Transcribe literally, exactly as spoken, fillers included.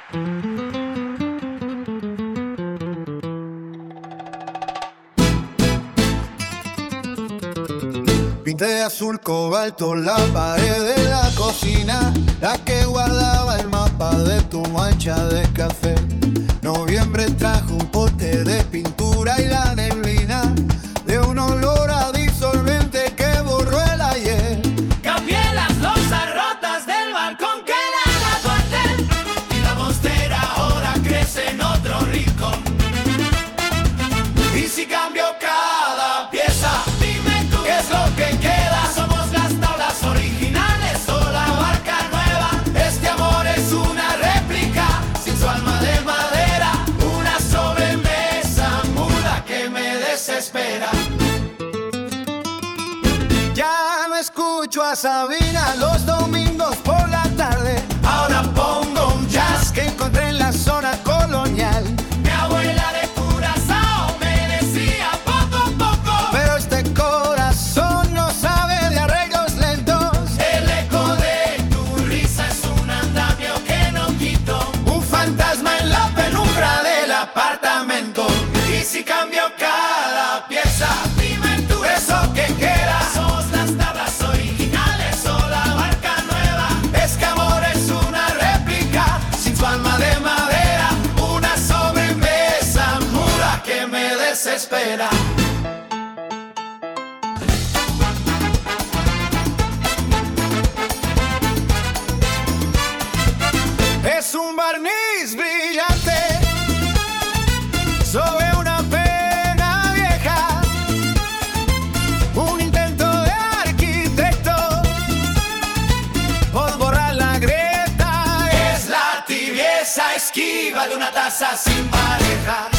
Pinté de azul cobalto la pared de la cocina, la que guardaba el mapa de tu mancha de café. Noviembre trajo un pote de pintura y la neblina de un olor a disolvente que borró el ayer. Cambié las losas rotas del balcón que daba a tu hotel, y la monstera ahora crece en otro rincón. Y si cambio cada pieza, dime tú qué es lo que queda. Somos las tablas originales o la barca nueva. Este amor es una réplica sin su alma de madera, una sobremesa muda que me desespera. Ya no escucho a Sabina los domingos por la tarde. Ahora pongo un jazz Que encontré en la zona colonial. mi abuela de Curazao me decía poco a poco. Pero este corazón no sabe de arreglos lentos. El eco de tu risa es un andamio que no quito, Un fantasma en la penumbra del apartamento. Y si cambio cada pieza, dime tú eso que queda. Somos las tablas originales o la barca nueva. Es que amor es una réplica sin su alma de madera, una sobremesa muda que me desespera. Es un barniz brillante sobre una pena vieja, un intento de arquitecto por borrar la grieta. Es la tibieza esquiva de una taza sin pareja.